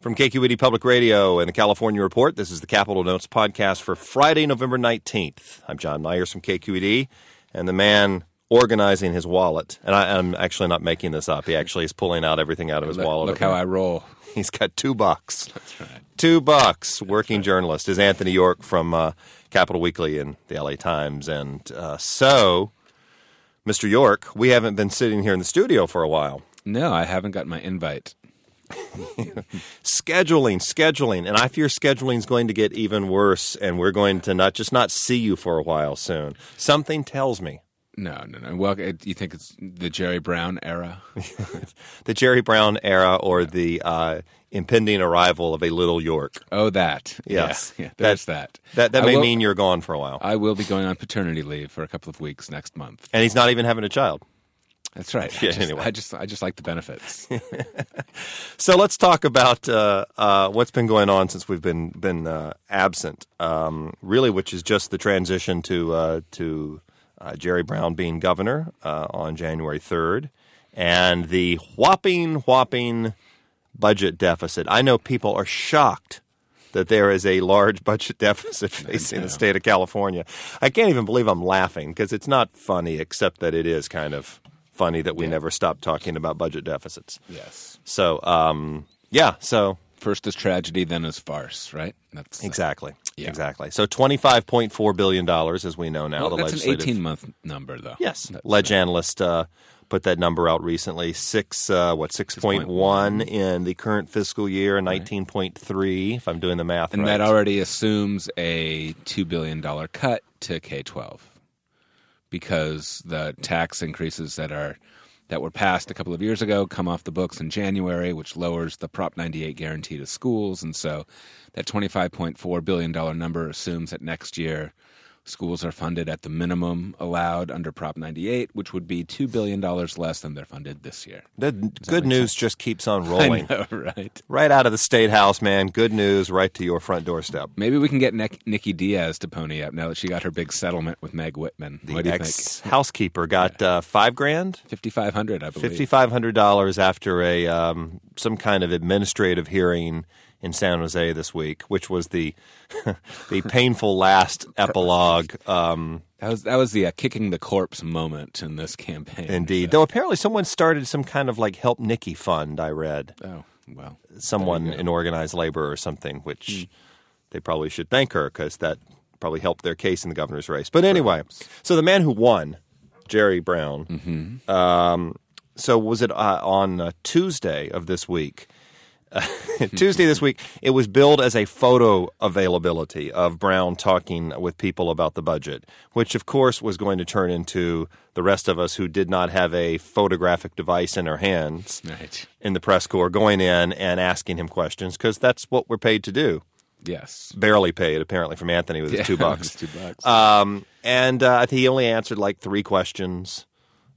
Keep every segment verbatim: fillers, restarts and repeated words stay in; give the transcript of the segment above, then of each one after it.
From K Q E D Public Radio and the California Report, this is the Capital Notes podcast for Friday, November nineteenth. I'm John Myers from K Q E D, and the man organizing his wallet, and I, I'm actually not making this up. He actually is pulling out everything out of his look, wallet. Look how I roll. He's got two bucks. That's right. Two bucks. Working right. journalist is Anthony York from uh, Capital Weekly and the L A Times. And uh, so, Mister York, we haven't been sitting here in the studio for a while. No, I haven't got my invite. scheduling, scheduling. And I fear scheduling is going to get even worse, and we're going to not just not see you for a while soon. Something tells me. No, no, no. Well, it, you think it's the Jerry Brown era? The Jerry Brown era or the uh, impending arrival of a little York. Oh, that. Yes. Yeah, yeah, there's that. That, that, that may will, mean you're gone for a while. I will be going on paternity leave for a couple of weeks next month. And he's not even having a child. That's right. Yeah, I just, anyway. I just, I just like the benefits. So let's talk about uh, uh, what's been going on since we've been been uh, absent. Um, really, which is just the transition to uh, to uh, Jerry Brown being governor uh, on January third, and the whopping, whopping budget deficit. I know people are shocked that there is a large budget deficit facing the state of California. I can't even believe I'm laughing because it's not funny, except that it is kind of funny that we yeah. never stop talking about budget deficits. Yes. So, um, yeah, so. First is tragedy, then is farce, right? That's Exactly. Yeah. Exactly. So twenty-five point four billion dollars, as we know now. Well, the that's legislative, an eighteen-month number, though. Yes. That's Ledge right. Analyst uh, put that number out recently. Six, uh, what, six point one in the current fiscal year, nineteen point three, right. if I'm doing the math and right. And that already assumes a two billion dollars cut to K twelve. Because the tax increases that are that were passed a couple of years ago come off the books in January, which lowers the Prop ninety-eight guarantee to schools. And so that twenty-five point four billion dollars number assumes that next year schools are funded at the minimum allowed under Prop ninety-eight, which would be two billion dollars less than they're funded this year. The good news sense? Just keeps on rolling. I know, right? Right out of the State House, man. Good news right to your front doorstep. Maybe we can get Nick, Nikki Diaz to pony up now that she got her big settlement with Meg Whitman. The what do you ex-housekeeper got yeah. uh, five grand? fifty-five hundred dollars, I believe. fifty-five hundred dollars after a um, some kind of administrative hearing in San Jose this week, which was the the painful last epilogue. Um, that was that was the uh, kicking the corpse moment in this campaign. Indeed. So. Though apparently someone started some kind of like Help Nikki fund, I read. Oh, well. Someone in organized labor or something, which mm. they probably should thank her because that probably helped their case in the governor's race. But anyway, so the man who won, Jerry Brown, mm-hmm. um, so was it uh, on uh, Tuesday of this week? Tuesday this week, it was billed as a photo availability of Brown talking with people about the budget, which, of course, was going to turn into the rest of us who did not have a photographic device in our hands right. in the press corps going in and asking him questions because that's what we're paid to do. Yes. Barely paid, apparently, from Anthony with his yeah, two bucks. two bucks. Um, and uh, I think he only answered like three questions.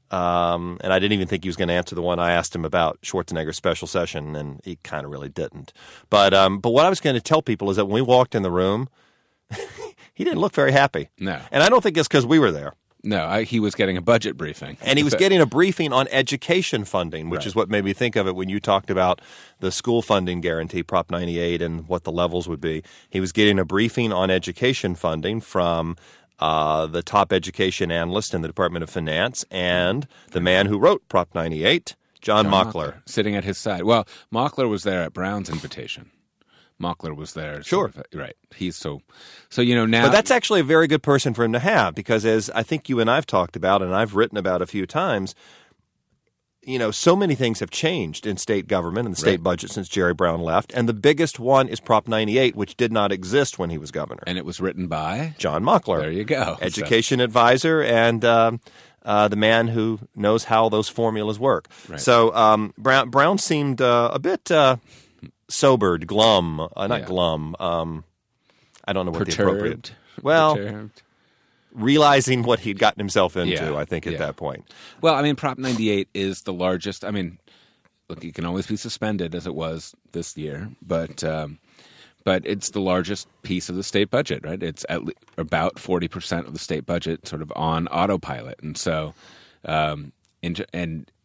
Um, and I didn't even think he was going to answer the one I asked him about Schwarzenegger's special session, and he kind of really didn't. But um, but what I was going to tell people is that when we walked in the room, he didn't look very happy. No. And I don't think it's because we were there. No, I, he was getting a budget briefing. And he was getting a briefing on education funding, which right. is what made me think of it when you talked about the school funding guarantee, Prop ninety-eight, and what the levels would be. He was getting a briefing on education funding from Uh, the top education analyst in the Department of Finance, and the man who wrote Prop ninety-eight, John, John Mockler. Mockler. Sitting at his side. Well, Mockler was there at Brown's invitation. Mockler was there. Sure. Sort of, right. He's so, so, you know, now. But that's actually a very good person for him to have, because as I think you and I've talked about, and I've written about a few times, you know, so many things have changed in state government and the state right. budget since Jerry Brown left. And the biggest one is Prop ninety-eight, which did not exist when he was governor. And it was written by? John Mockler. There you go. Education so. advisor and um, uh, the man who knows how those formulas work. Right. So um, Brown, Brown seemed uh, a bit uh, sobered, glum, uh, not yeah. glum. Um, I don't know what Perturbed. the appropriate. Well, Perturbed. realizing what he'd gotten himself into, yeah. I think, at yeah. that point. Well, I mean, Prop ninety-eight is the largest. I mean, look, it can always be suspended as it was this year, but um, but it's the largest piece of the state budget, right? It's at le- about forty percent of the state budget sort of on autopilot. And so, um, in, and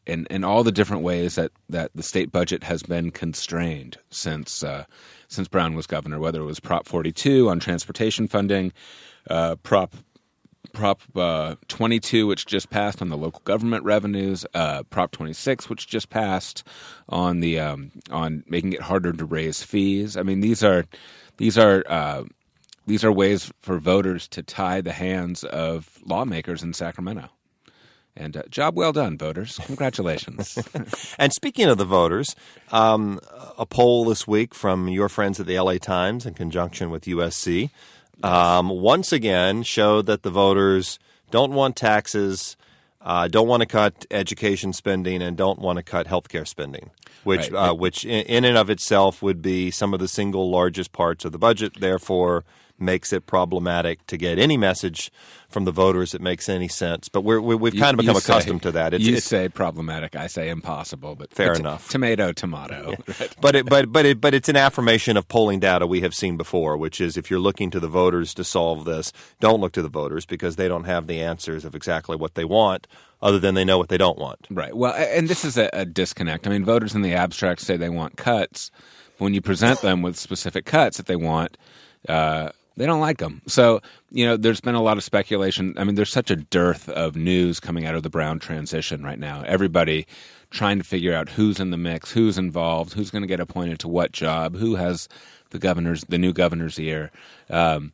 in, in all the different ways that, that the state budget has been constrained since uh, since Brown was governor, whether it was Prop forty-two on transportation funding, uh, Prop Prop uh, twenty-two, which just passed on the local government revenues, uh, Prop twenty-six, which just passed on the um, on making it harder to raise fees. I mean, these are these are uh, these are ways for voters to tie the hands of lawmakers in Sacramento. And uh, job well done, voters. Congratulations. And speaking of the voters, um, a poll this week from your friends at the L A Times in conjunction with U S C Um, once again showed that the voters don't want taxes, uh, don't want to cut education spending, and don't want to cut health care spending, which right. uh, which in, in and of itself would be some of the single largest parts of the budget, therefore makes it problematic to get any message from the voters that makes any sense. But we're, we, we've You- kind of become you say- accustomed to that. It's, you it's, say problematic, I say impossible, but Fair but t- enough. Tomato, tomato. Right. But it, but but it, but it's an affirmation of polling data we have seen before, which is if you're looking to the voters to solve this, don't look to the voters because they don't have the answers of exactly what they want, other than they know what they don't want. Right. Well, a- and this is a, a disconnect. I mean, voters in the abstract say they want cuts. But when you present them with specific cuts that they want, uh, they don't like them. So, you know, there's been a lot of speculation. I mean, there's such a dearth of news coming out of the Brown transition right now. Everybody trying to figure out who's in the mix, who's involved, who's going to get appointed to what job, who has the governor's, the new governor's ear, um,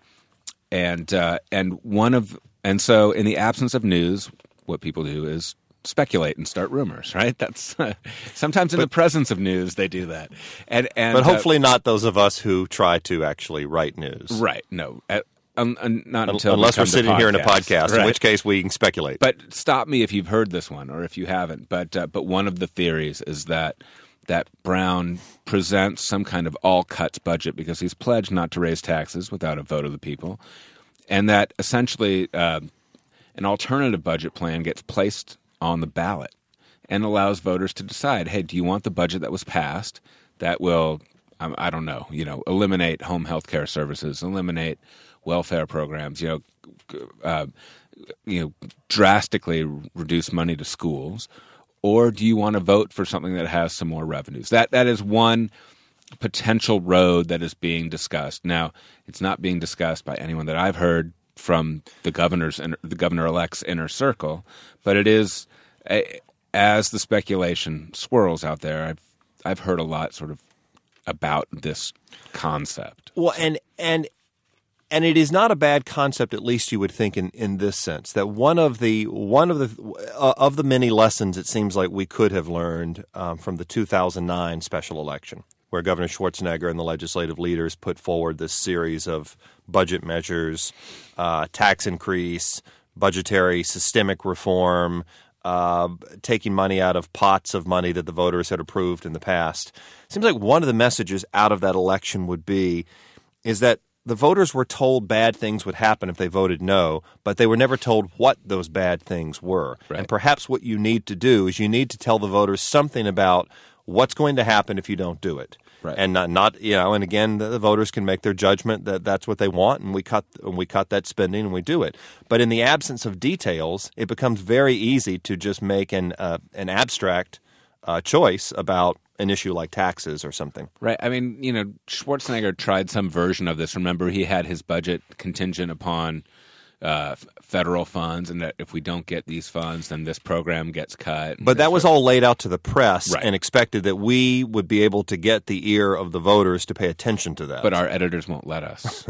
and uh, and one of and so in the absence of news, what people do is speculate and start rumors, right? That's uh, sometimes in But- the presence of news they do that, and and But uh, hopefully not those of us who try to actually write news. right? No, uh, un, un, not Un- until we Unless we're come to sitting here in a podcasts, podcast, in right. which case we can speculate. But stop me if you've heard this one or if you haven't. But uh, but one of the theories is that that Brown presents some kind of all cuts budget because he's pledged not to raise taxes without a vote of the people, and that essentially uh, an alternative budget plan gets placed on the ballot and allows voters to decide, hey, do you want the budget that was passed that will, um, I don't know, you know, eliminate home health care services, eliminate welfare programs, you know, g- uh, you know, drastically reduce money to schools, or do you want to vote for something that has some more revenues? That that is one potential road that is being discussed. Now, it's not being discussed by anyone that I've heard from the governor's inner, the governor-elect's inner circle, but it is a, as the speculation swirls out there. I've I've heard a lot sort of about this concept. Well, and and and it is not a bad concept, at least you would think, in, in this sense that one of the one of the uh, of the many lessons it seems like we could have learned um, from the two thousand nine special election, where Governor Schwarzenegger and the legislative leaders put forward this series of budget measures, uh, tax increase, budgetary systemic reform, uh, taking money out of pots of money that the voters had approved in the past. Seems like one of the messages out of that election would be is that the voters were told bad things would happen if they voted no, but they were never told what those bad things were. Right. And perhaps what you need to do is you need to tell the voters something about what's going to happen if you don't do it. Right. And not, not, you know, and again, the, the voters can make their judgment that that's what they want, and we cut and we cut that spending and we do it. But in the absence of details, it becomes very easy to just make an uh, an abstract uh, choice about an issue like taxes or something. Right. I mean, you know, Schwarzenegger tried some version of this. Remember, he had his budget contingent upon uh, f- federal funds, and that if we don't get these funds, then this program gets cut. But that was all laid out to the press Right. and expected that we would be able to get the ear of the voters to pay attention to that. But our editors won't let us.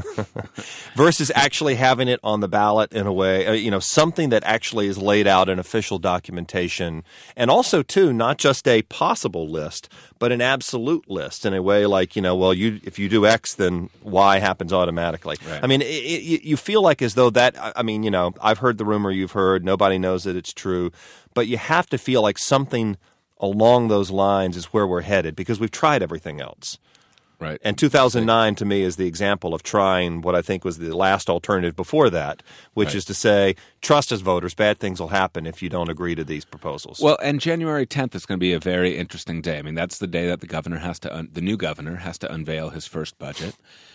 Versus actually having it on the ballot in a way, uh, you know, something that actually is laid out in official documentation. And also, too, not just a possible list, but an absolute list in a way like, you know, well, you if you do X, then Y happens automatically. Right. I mean, it, it, you feel like as though that, I mean, you know, I've heard the rumor you've heard. Nobody knows that it's true. But you have to feel like something along those lines is where we're headed because we've tried everything else. Right. And two thousand nine to me is the example of trying what I think was the last alternative before that, which Right. is to say, trust us voters, bad things will happen if you don't agree to these proposals. Well, and January tenth is going to be a very interesting day. I mean, that's the day that the governor has to, un- the new governor has to unveil his first budget.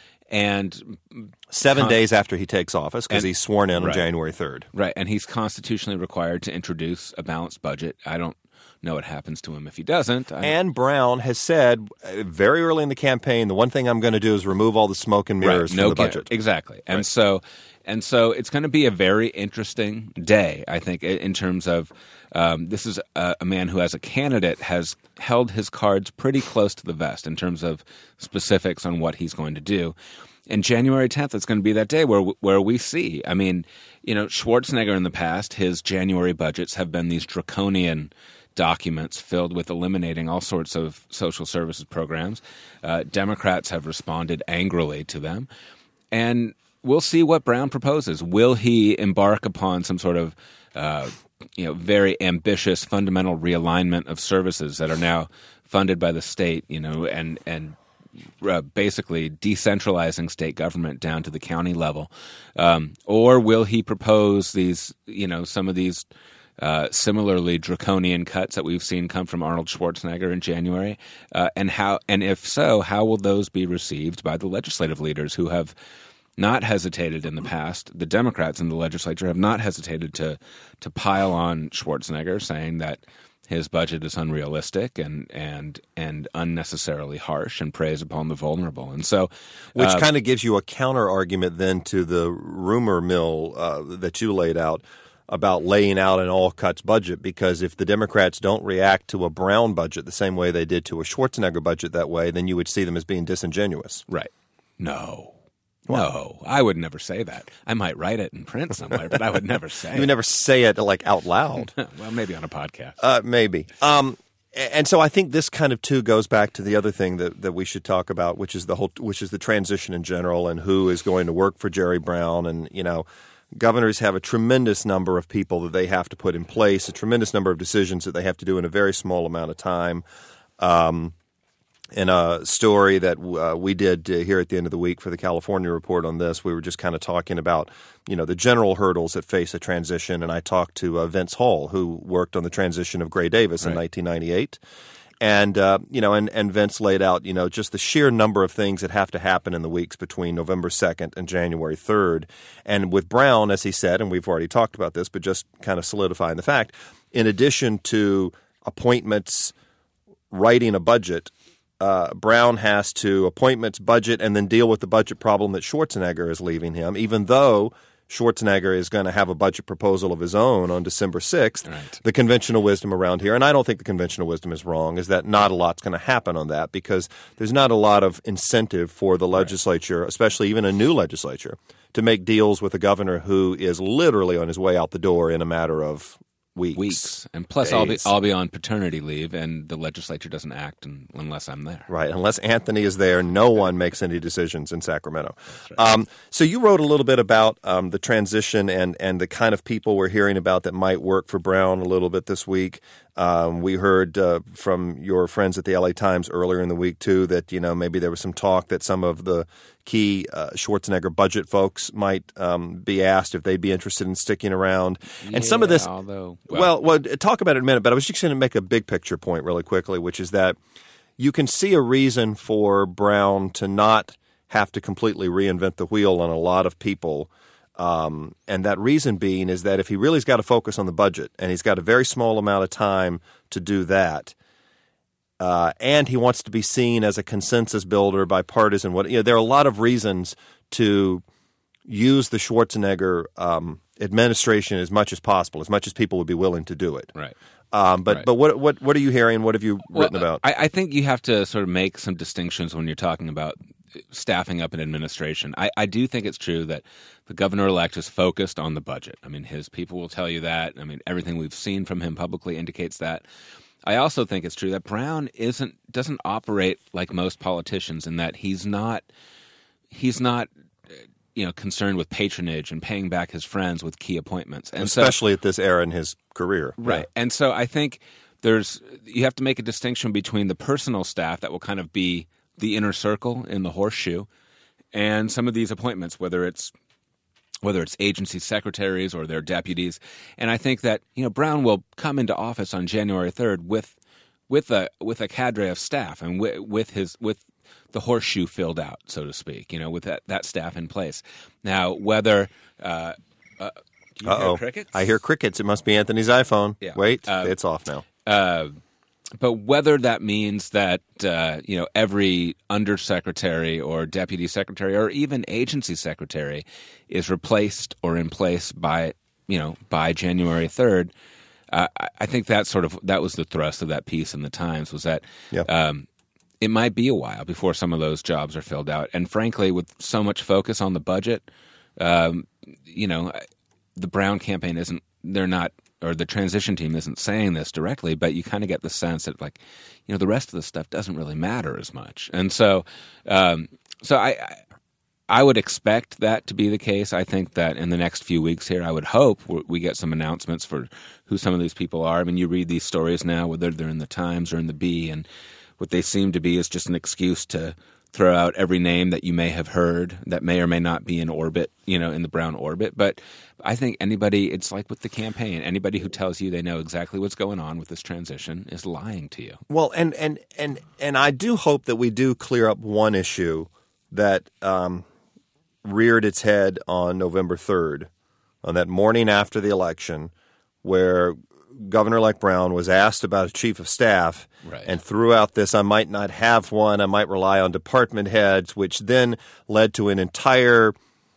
And Seven con- days after he takes office, because and- he's sworn in on right. January third. Right, and he's constitutionally required to introduce a balanced budget. I don't know what happens to him if he doesn't. I, and Brown has said uh, very early in the campaign, the one thing I'm going to do is remove all the smoke and mirrors right, from no the budget. Exactly. And right. so and so it's going to be a very interesting day, I think, in terms of um, this is a, a man who, as a candidate, has held his cards pretty close to the vest in terms of specifics on what he's going to do. And January tenth is going to be that day where where we see. I mean, you know, Schwarzenegger in the past, his January budgets have been these draconian documents filled with eliminating all sorts of social services programs. Uh, Democrats have responded angrily to them. And we'll see what Brown proposes. Will he embark upon some sort of uh, you know, very ambitious fundamental realignment of services that are now funded by the state, you know, and and Uh, basically decentralizing state government down to the county level, um, or will he propose these, you know, some of these uh, similarly draconian cuts that we've seen come from Arnold Schwarzenegger in January, uh, and how, and if so, how will those be received by the legislative leaders who have not hesitated in the past? The Democrats in the legislature have not hesitated to to pile on Schwarzenegger, saying that his budget is unrealistic and and and unnecessarily harsh and preys upon the vulnerable. And so, which uh, kind of gives you a counter argument then to the rumor mill uh, that you laid out about laying out an all cuts budget, because if the Democrats don't react to a Brown budget the same way they did to a Schwarzenegger budget that way, then you would see them as being disingenuous. Right. No. No, I would never say that. I might write it in print somewhere, but I would never say you would it. never say it like out loud. Well, maybe on a podcast. Uh, maybe. Um, and so I think this kind of too goes back to the other thing that, that we should talk about, which is the whole, which is the transition in general and who is going to work for Jerry Brown. And, you know, governors have a tremendous number of people that they have to put in place, a tremendous number of decisions that they have to do in a very small amount of time. Um, In a story that uh, we did uh, here at the end of the week for the California Report on this, we were just kind of talking about, you know, the general hurdles that face a transition. And I talked to uh, Vince Hall, who worked on the transition of Gray Davis in right. nineteen ninety-eight. And, uh, you know, and, and Vince laid out, you know, just the sheer number of things that have to happen in the weeks between November second and January third. And with Brown, as he said, and we've already talked about this, but just kind of solidifying the fact, in addition to appointments, writing a budget, Uh, Brown has to appointments, budget, and then deal with the budget problem that Schwarzenegger is leaving him, even though Schwarzenegger is going to have a budget proposal of his own on December sixth. Right. The conventional wisdom around here, and I don't think the conventional wisdom is wrong, is that not a lot's going to happen on that because there's not a lot of incentive for the legislature, right. especially even a new legislature, to make deals with a governor who is literally on his way out the door in a matter of Weeks. Weeks. And plus, I'll be, I'll be on paternity leave, and the legislature doesn't act in, unless I'm there. Right. Unless Anthony is there, no one makes any decisions in Sacramento. Right. Um, so you wrote a little bit about um, the transition and, and the kind of people we're hearing about that might work for Brown a little bit this week. Um, we heard uh, from your friends at the L A Times earlier in the week, too, that, you know, maybe there was some talk that some of the key uh, Schwarzenegger budget folks might um, be asked if they'd be interested in sticking around. Yeah, and some of this, although, well, well, well, talk about it in a minute, but I was just going to make a big picture point really quickly, which is that you can see a reason for Brown to not have to completely reinvent the wheel on a lot of people. Um, and that reason being is that if he really's got to focus on the budget and he's got a very small amount of time to do that, uh, and he wants to be seen as a consensus builder, bipartisan, what, you know, there are a lot of reasons to use the Schwarzenegger um, administration as much as possible, as much as people would be willing to do it. Right. Um, but right. but what what what are you hearing? What have you written well, about? I, I think you have to sort of make some distinctions when you're talking about staffing up an administration. I, I do think it's true that the governor-elect is focused on the budget. I mean, his people will tell you that. I mean, everything we've seen from him publicly indicates that. I also think it's true that Brown isn't doesn't operate like most politicians in that he's not he's not you know concerned with patronage and paying back his friends with key appointments, and especially so, at this era in his career, right? Yeah. And so I think there's you have to make a distinction between the personal staff that will kind of be the inner circle in the horseshoe, and some of these appointments, whether it's whether it's agency secretaries or their deputies. And I think that you know Brown will come into office on January third with with a with a cadre of staff and with, with his with the horseshoe filled out, so to speak. You know, with that, that staff in place. Now, whether uh, uh, do you Uh-oh. hear crickets? I hear crickets. It must be Anthony's iPhone. Yeah. Wait, Uh, it's off now. uh, but whether that means that uh, you know every undersecretary or deputy secretary or even agency secretary is replaced or in place by you know by January third, uh, I think that sort of that was the thrust of that piece in the Times was that Yep. um, it might be a while before some of those jobs are filled out, and frankly, with so much focus on the budget, um, you know, the Brown campaign isn't. They're not. Or the transition team isn't saying this directly, but you kind of get the sense that, like, you know, the rest of the stuff doesn't really matter as much. And so, um, so I, I, I would expect that to be the case. I think that in the next few weeks here, I would hope we get some announcements for who some of these people are. I mean, you read these stories now, whether they're in the Times or in the Bee, and what they seem to be is just an excuse to throw out every name that you may have heard that may or may not be in orbit, you know, in the Brown orbit. But I think anybody, it's like with the campaign, anybody who tells you they know exactly what's going on with this transition is lying to you. Well, and and and and I do hope that we do clear up one issue that um, reared its head on November third, on that morning after the election, where Governor-elect Brown was asked about a chief of staff Right. and threw out this, I might not have one, I might rely on department heads, which then led to an entire,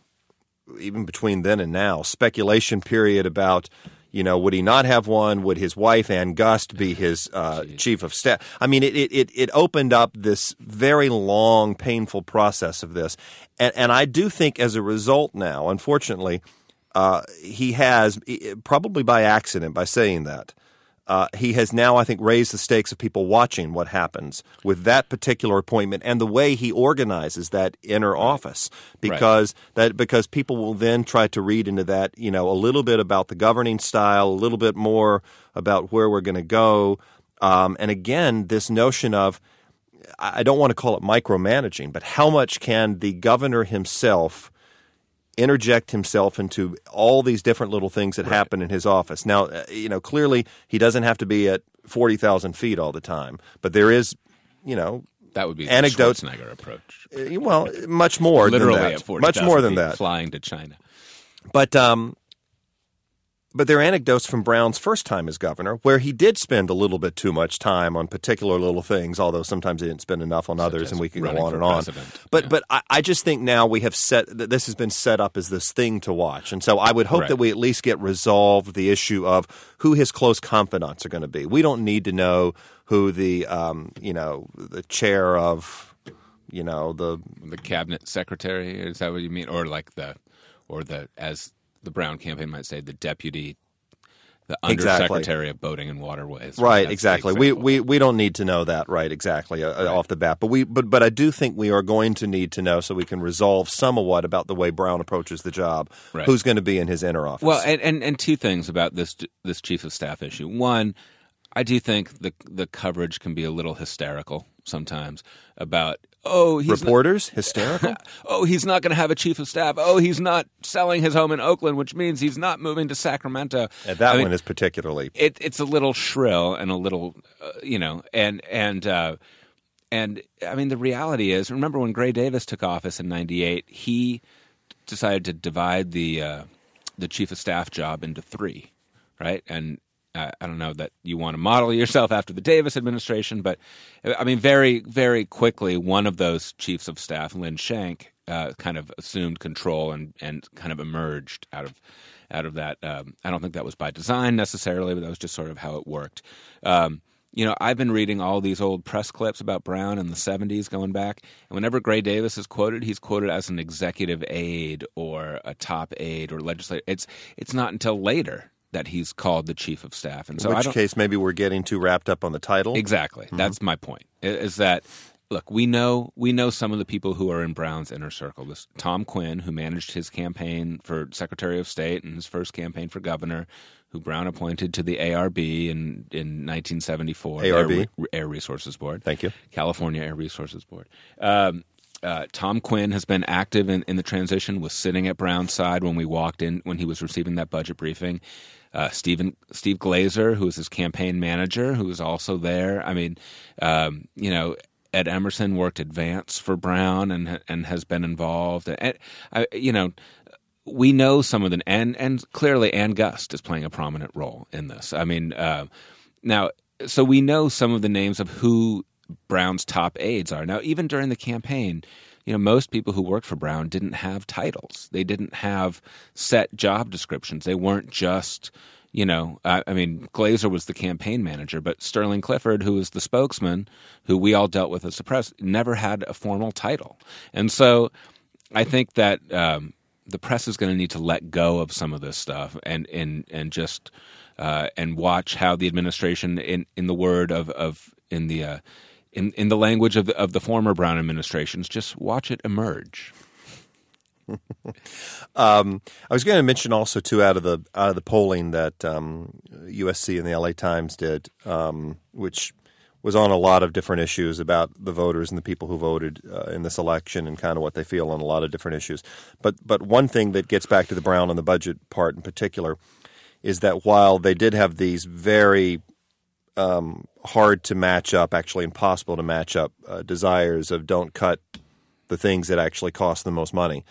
even between then and now, speculation period about, you know, would he not have one? Would his wife, Ann Gust, be his uh, chief of staff? I mean, it, it, it opened up this very long, painful process of this. And, and I do think as a result now, unfortunately, Uh, he has, probably by accident, by saying that, uh, he has now, I think, raised the stakes of people watching what happens with that particular appointment and the way he organizes that inner office, because right. that because people will then try to read into that, you know, a little bit about the governing style, a little bit more about where we're going to go, um, and again, this notion of, I don't want to call it micromanaging, but how much can the governor himself interject himself into all these different little things that right. happen in his office. Now, uh, you know, clearly he doesn't have to be at forty thousand feet all the time, but there is, you know, that would be anecdotes. The Schwarzenegger approach. Uh, well, much more Literally than that. at forty much more than feet, that. Flying to China. But, um, but there are anecdotes from Brown's first time as governor where he did spend a little bit too much time on particular little things, although sometimes he didn't spend enough on Such others, and we could go on and president. on. But yeah. but I, I just think now we have set that this has been set up as this thing to watch, and so I would hope right. that we at least get resolved the issue of who his close confidants are going to be. We don't need to know who the um, you know the chair of you know the the cabinet secretary, is that what you mean, or like the or the as the Brown campaign might say, the deputy. The undersecretary exactly. of boating and waterways. Right, That's exactly. We, we we don't need to know that, right, exactly, uh, right. off the bat. But we but but I do think we are going to need to know so we can resolve somewhat about the way Brown approaches the job, right. who's going to be in his inner office. Well, and, and, and two things about this this chief of staff issue. One, I do think the the coverage can be a little hysterical sometimes about, oh, he's reporters not, hysterical. oh, he's not going to have a chief of staff. Oh, he's not selling his home in Oakland, which means he's not moving to Sacramento. And that I one mean, is particularly. It, it's a little shrill and a little, uh, you know, and and uh, and I mean the reality is, remember when Gray Davis took office in ninety-eight, he decided to divide the uh, the chief of staff job into three, right? And Uh, I don't know that you want to model yourself after the Davis administration, but I mean, very, very quickly, one of those chiefs of staff, Lynn Shank, uh, kind of assumed control and, and kind of emerged out of out of that. Um, I don't think that was by design necessarily, but that was just sort of how it worked. Um, you know, I've been reading all these old press clips about Brown in the seventies going back, and whenever Gray Davis is quoted, he's quoted as an executive aide or a top aide or legislator. It's it's not until later that he's called the chief of staff. And so in which I don't, case maybe we're getting too wrapped up on the title. Exactly. Mm-hmm. That's my point, is that, look, we know we know some of the people who are in Brown's inner circle. This Tom Quinn, who managed his campaign for Secretary of State and his first campaign for governor, who Brown appointed to the A R B in, in nineteen seventy-four. A R B? Air, Air Resources Board. Thank you. California Air Resources Board. Um, Uh, Tom Quinn has been active in, in the transition, was sitting at Brown's side when we walked in, when he was receiving that budget briefing. Uh, Stephen, Steve Glazer, who was his campaign manager, who was also there. I mean, um, you know, Ed Emerson worked advance for Brown and and has been involved. And, uh, you know, we know some of the, and, and clearly Ann Gust is playing a prominent role in this. I mean, uh, now, so we know some of the names of who Brown's top aides are. Now, even during the campaign, you know, most people who worked for Brown didn't have titles. They didn't have set job descriptions. They weren't just, you know, I, I mean, Glazer was the campaign manager, but Sterling Clifford, who was the spokesman, who we all dealt with as the press, never had a formal title. And so I think that um, the press is going to need to let go of some of this stuff and and and just uh, and watch how the administration, in, in the word of of in the uh, in in the language of the, of the former Brown administrations, just watch it emerge. um, I was going to mention also too out of the out of the polling that um, U S C and the L A Times did, um, which was on a lot of different issues about the voters and the people who voted uh, in this election and kind of what they feel on a lot of different issues. But but one thing that gets back to the Brown and the budget part in particular is that while they did have these very um, hard to match up, actually impossible to match up uh, desires of don't cut the things that actually cost the most money,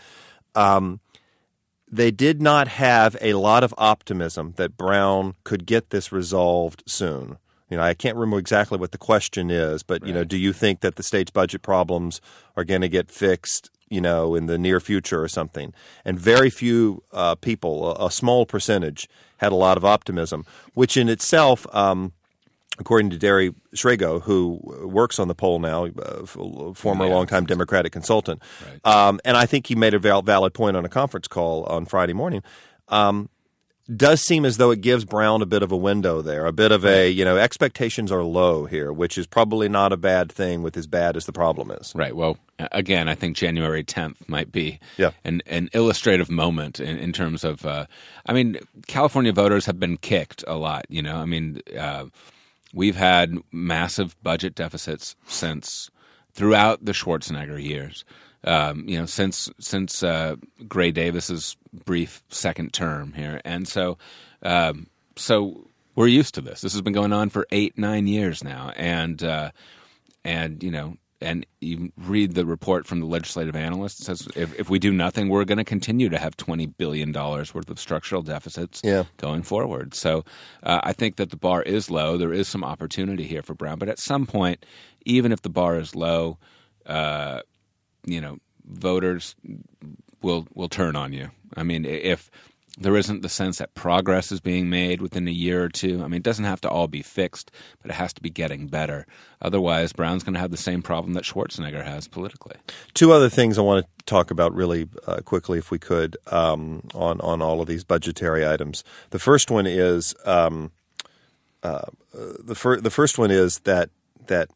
um, they did not have a lot of optimism that Brown could get this resolved soon. You know, I can't remember exactly what the question is, but, you know, do you think that the state's budget problems are going to get fixed, you know, in the near future or something? And very few uh, people, a, a small percentage, had a lot of optimism, which in itself, um, according to Derry Shrego, who works on the poll now, uh, former yeah, longtime Democratic consultant, right. um, and I think he made a val- valid point on a conference call on Friday morning, um, does seem as though it gives Brown a bit of a window there, a bit of a, you know, expectations are low here, which is probably not a bad thing with as bad as the problem is. Right. Well, again, I think January tenth might be yeah. an, an illustrative moment in, in terms of, uh, I mean, California voters have been kicked a lot, you know. I mean, uh, we've had massive budget deficits since throughout the Schwarzenegger years. Um, you know, since since uh, Gray Davis's brief second term here, and so um, so we're used to this. This has been going on for eight, nine years now, and uh, and you know, and you read the report from the legislative analyst. It says if, if we do nothing, we're going to continue to have twenty billion dollars worth of structural deficits yeah. going forward. So uh, I think that the bar is low. There is some opportunity here for Brown, but at some point, even if the bar is low, uh, you know, voters will will turn on you. I mean, if there isn't the sense that progress is being made within a year or two, I mean, it doesn't have to all be fixed, but it has to be getting better. Otherwise, Brown's going to have the same problem that Schwarzenegger has politically. Two other things I want to talk about really uh, quickly, if we could, um, on, on all of these budgetary items. The first one is um, uh, the, fir- the first one is that that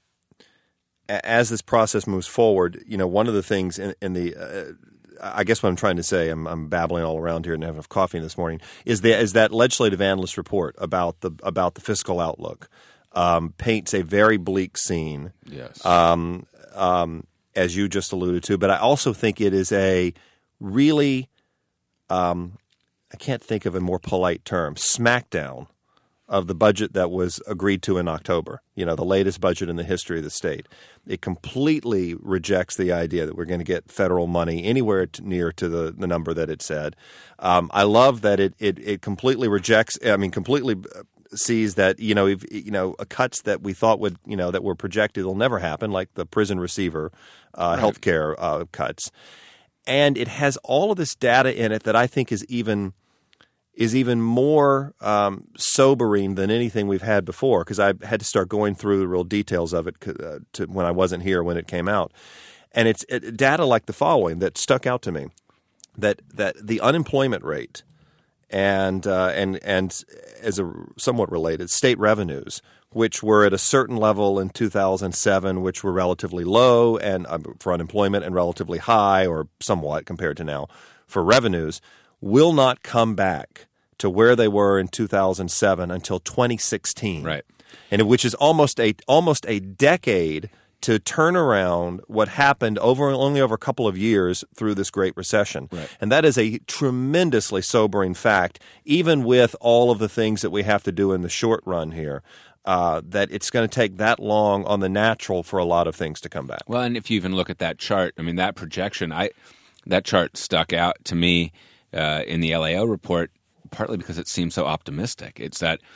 as this process moves forward, you know, one of the things in, in the, uh, I guess what I'm trying to say, I'm, I'm babbling all around here and have enough coffee this morning, is the, is that legislative analyst report about the about the fiscal outlook um, paints a very bleak scene. Yes. Um, um, as you just alluded to, but I also think it is a really, um, I can't think of a more polite term, smackdown of the budget that was agreed to in October, you know, the latest budget in the history of the state. It completely rejects the idea that we're going to get federal money anywhere to, near to the, the number that it said. Um, I love that it, it it completely rejects, I mean, completely sees that, you know, if, you know, cuts that we thought would, you know, that were projected will never happen, like the prison receiver uh, right. healthcare uh, cuts. And it has all of this data in it that I think is even is even more um, sobering than anything we've had before, because I had to start going through the real details of it uh, to, when I wasn't here when it came out. And it's it, data like the following that stuck out to me, that that the unemployment rate and uh, and and as a somewhat related, state revenues, which were at a certain level in two thousand seven, which were relatively low and uh, for unemployment and relatively high or somewhat compared to now for revenues, will not come back to where they were in two thousand seven until twenty sixteen, right? And which is almost a almost a decade to turn around what happened over only over a couple of years through this Great Recession. Right. And that is a tremendously sobering fact, even with all of the things that we have to do in the short run here. Uh, that it's going to take that long on the natural for a lot of things to come back. Well, and if you even look at that chart, I mean, that projection, I that chart stuck out to me uh, in the L A O report, partly because it seems so optimistic. It's that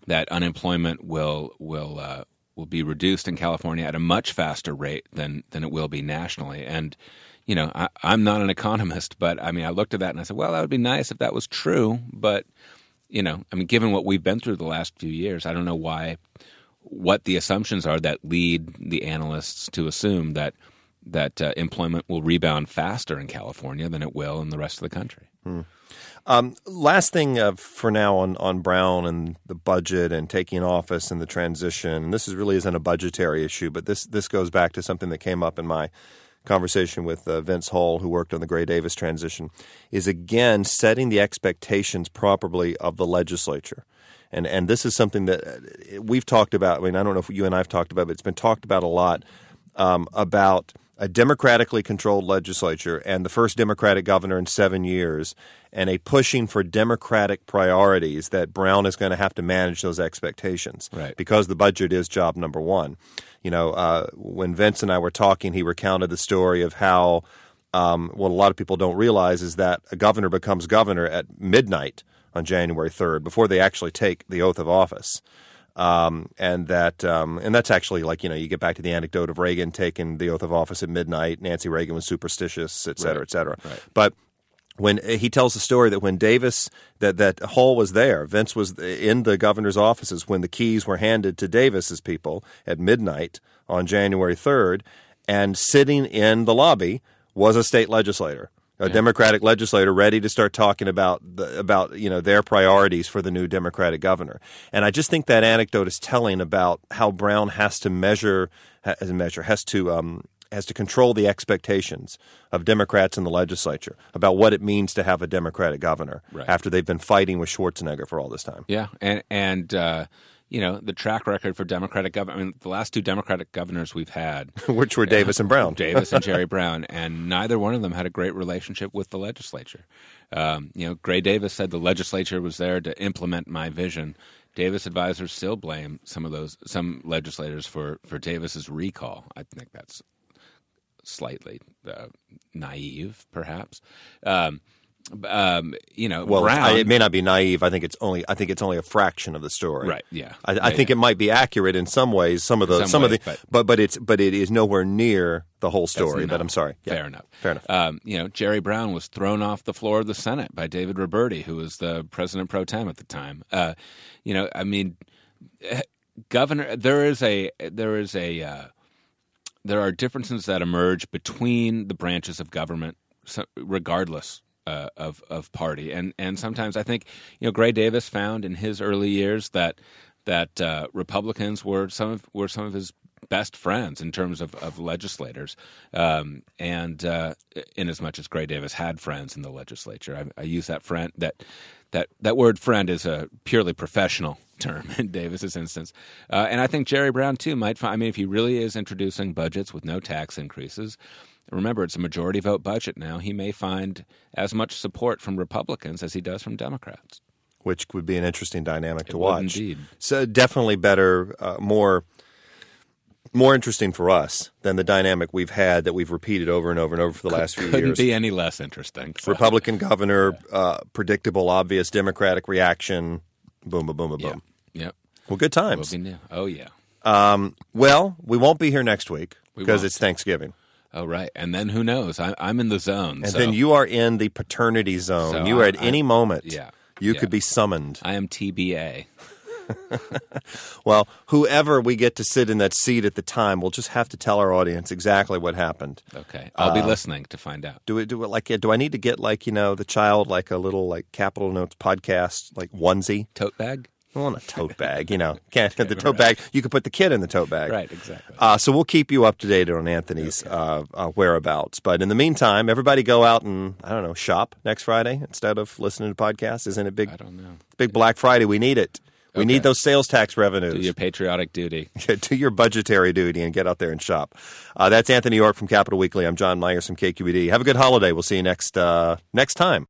that unemployment will will uh, will be reduced in California at a much faster rate than than it will be nationally. And you know, I, I'm not an economist, but I mean, I looked at that and I said, well, that would be nice if that was true. But you know, I mean, given what we've been through the last few years, I don't know why, what the assumptions are that lead the analysts to assume that that uh, employment will rebound faster in California than it will in the rest of the country. Hmm. Um, last thing uh, for now on, on Brown and the budget and taking office and the transition. And this is really isn't a budgetary issue, but this this goes back to something that came up in my conversation with uh, Vince Hall, who worked on the Gray Davis transition, is again setting the expectations properly of the legislature. And and this is something that we've talked about. I mean, I don't know if you and I have talked about, but it's been talked about a lot um, about a democratically controlled legislature and the first Democratic governor in seven years and a pushing for Democratic priorities that Brown is going to have to manage those expectations. Right. Because the budget is job number one. You know, uh, when Vince and I were talking, he recounted the story of how um, what a lot of people don't realize is that a governor becomes governor at midnight on January third before they actually take the oath of office. Um, and that, um, and that's actually like, you know, you get back to the anecdote of Reagan taking the oath of office at midnight. Nancy Reagan was superstitious, et cetera, right. et cetera. Right. But when he tells the story that when Davis, that, that Hall was there, Vince was in the governor's offices when the keys were handed to Davis's people at midnight on January third, and sitting in the lobby was a state legislator. A yeah. Democratic legislator ready to start talking about the, about you know their priorities for the new Democratic governor, and I just think that anecdote is telling about how Brown has to measure, has measure has to um, has to control the expectations of Democrats in the legislature about what it means to have a Democratic governor right. after they've been fighting with Schwarzenegger for all this time. Yeah, and and. Uh... You know, the track record for Democratic government, I mean, the last two Democratic governors we've had. Which were Davis and Brown. Davis and Jerry Brown. And neither one of them had a great relationship with the legislature. Um, you know, Gray Davis said the legislature was there to implement my vision. Davis advisors still blame some of those, some legislators for, for Davis's recall. I think that's slightly uh, naive, perhaps. Um Um, you know, well, Brown, it may not be naive. I think it's only. I think it's only a fraction of the story. Right. Yeah. I, yeah I think yeah. it might be accurate in some ways. Some of the. Some, some ways, of the. But, but but it's but it is nowhere near the whole story. enough. But I'm sorry. Yeah. Fair enough. Fair enough. Um, you know, Jerry Brown was thrown off the floor of the Senate by David Roberti, who was the president pro tem at the time. Uh, you know, I mean, governor. There is a. There is a. Uh, there are differences that emerge between the branches of government, regardless. Uh, of of party, and and sometimes I think you know Gray Davis found in his early years that that uh, Republicans were some of were some of his best friends in terms of, of legislators, um, and uh, in as much as Gray Davis had friends in the legislature, I, I use that friend that that that word friend is a purely professional term in Davis's instance, uh, and I think Jerry Brown too might find. I mean, if he really is introducing budgets with no tax increases. Remember, it's a majority vote budget now. He may find as much support from Republicans as he does from Democrats. Which would be an interesting dynamic it to would watch. Indeed. So definitely better, uh, more more interesting for us than the dynamic we've had that we've repeated over and over and over for the last few Couldn't years. Couldn't be any less interesting. So. Republican governor, uh, predictable, obvious Democratic reaction, boom, boom, boom, boom, boom. Yeah. Yep. Well, good times. Will be new. Oh, yeah. Um, well, we won't be here next week We because won't. it's Thanksgiving. Oh, right. And then who knows? I, I'm in the zone. And so. then you are in the paternity zone. So you are I, at I, any moment. Yeah. You yeah. could be summoned. I am T B A. Well, whoever we get to sit in that seat at the time, we'll just have to tell our audience exactly what happened. Okay. I'll uh, be listening to find out. Do it, do it like, do I need to get like, you know, the child, like a little like Capital Notes podcast, like onesie? Tote bag? Well, not tote bag, you know. Can't Okay, the tote right. bag. You could put the kid in the tote bag. Right, exactly. Uh, so we'll keep you up to date on Anthony's okay. uh, uh, whereabouts. But in the meantime, everybody go out and, I don't know, shop next Friday instead of listening to podcasts. Isn't it big? I don't know. Big Black Friday. We need it. We Okay. need those sales tax revenues. Do your patriotic duty. Do your budgetary duty and get out there and shop. Uh, that's Anthony York from Capital Weekly. I'm John Myers from K Q E D. Have a good holiday. We'll see you next uh, next time.